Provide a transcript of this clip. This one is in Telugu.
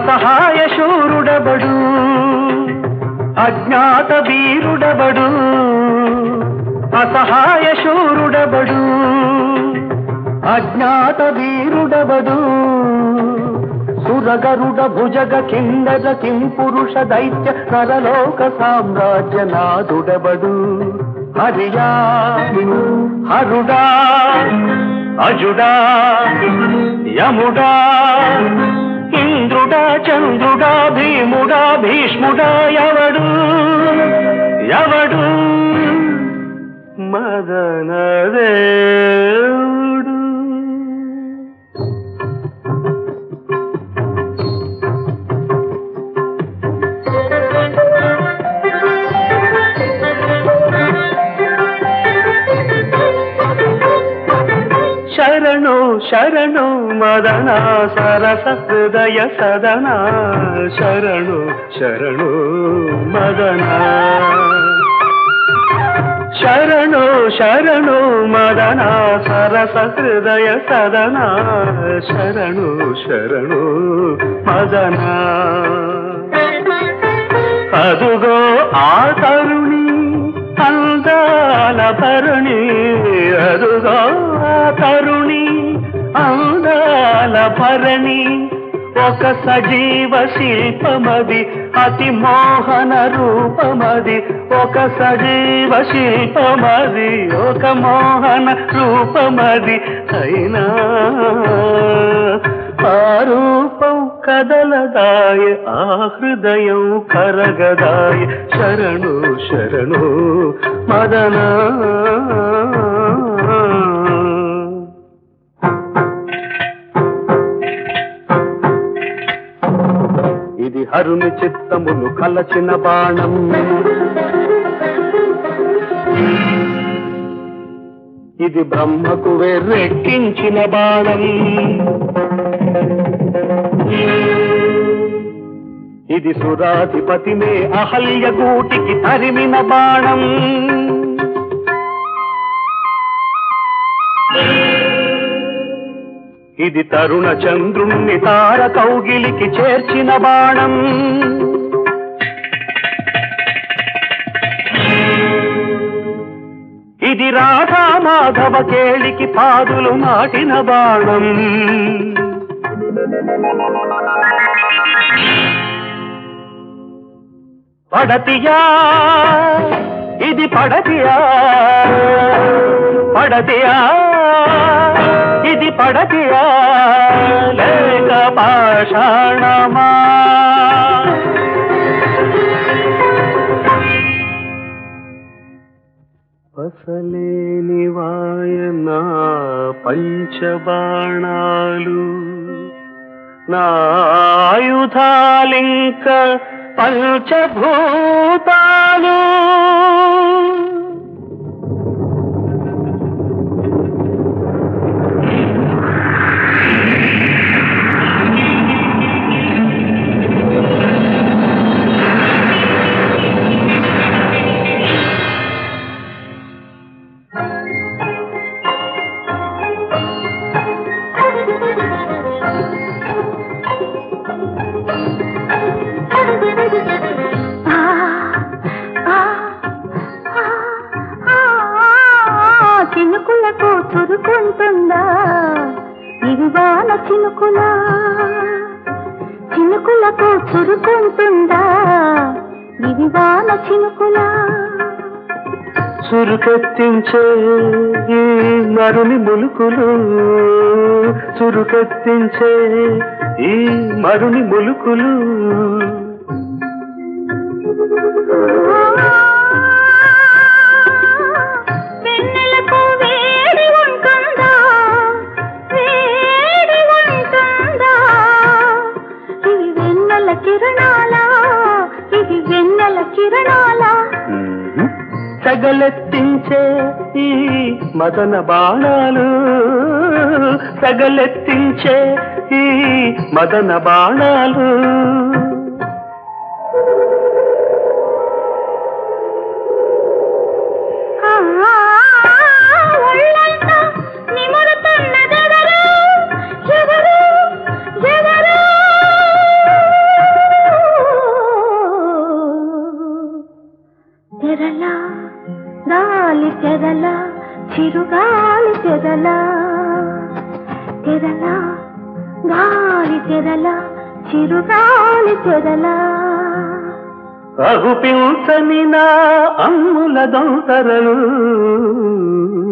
అసహాయ శూరుడబడు అజ్ఞాత వీరుడబడు అసహాయ శూరుడబడు అజ్ఞాత వీరుడబడు సురగరుడ భుజగ కిందర కింపురుష దైత్య నరలోక సామ్రాజ్య నాదుడబడు హరియా హరుడా అజుడా యముడా ఇంద్రుడా చంద్రుడా భీముడా భీష్ముడా ఎవడు ఎవడు మదనదేవుడు. శరణు శరణు మదన సరస హృదయ సదన శరణు శరణు మదన శరణు శరణు మదన సరస హృదయ సదన శరణు శరణు మదన. అదుగో ఆ తరుణి అందాల భరణి అదుగో ఆ తరుణి అందాల భరణి ఒక సజీవ శిల్పమది అతి మోహన రూపమది ఒక సజీవ శిల్పమది ఒక మోహన రూపమది అయినా ఆ రూపం కదలదాయ ఆ హృదయం కరగదాయ శరణు శరణు మదన. ఇది హరుని చిత్తమును కలచిన బాణం ఇది బ్రహ్మకు వెర్రెక్కించిన బాణం ఇది సురాధిపతినే అహల్య గూటికి తరిమిన బాణం ఇది తరుణ చంద్రుణ్ణి తార కౌగిలికి చేర్చిన బాణం ఇది రాధా మాధవ కేళికి పాదులు నాటిన బాణం పడతియా ఇది పడతియా పడతియా ఇది పడతియా లేక పాషాణమా పసలేని వాయన పంచబాణాలు నా ఆయుధాలింక పంచభూతాలు చినుకులకు చురుకుంటుందా ఇది వాన చినుకులా చినుకులకు చురుకుంటుందా ఇది వాన చినుకులా చురుకెత్తించే ఈ మరుని ములుకులు చురుకెత్తించే ఈ మరుని ములుకులు సగలెత్తించే ఈ మదన బాణాలు సగలెత్తించే ఈ మదన బాణాలు చిరుగాలి తెరలా తెరలా గాలి తెరలా చిరుగాలి తెరలా అగుపించని నా అమ్ముల దొంతరలు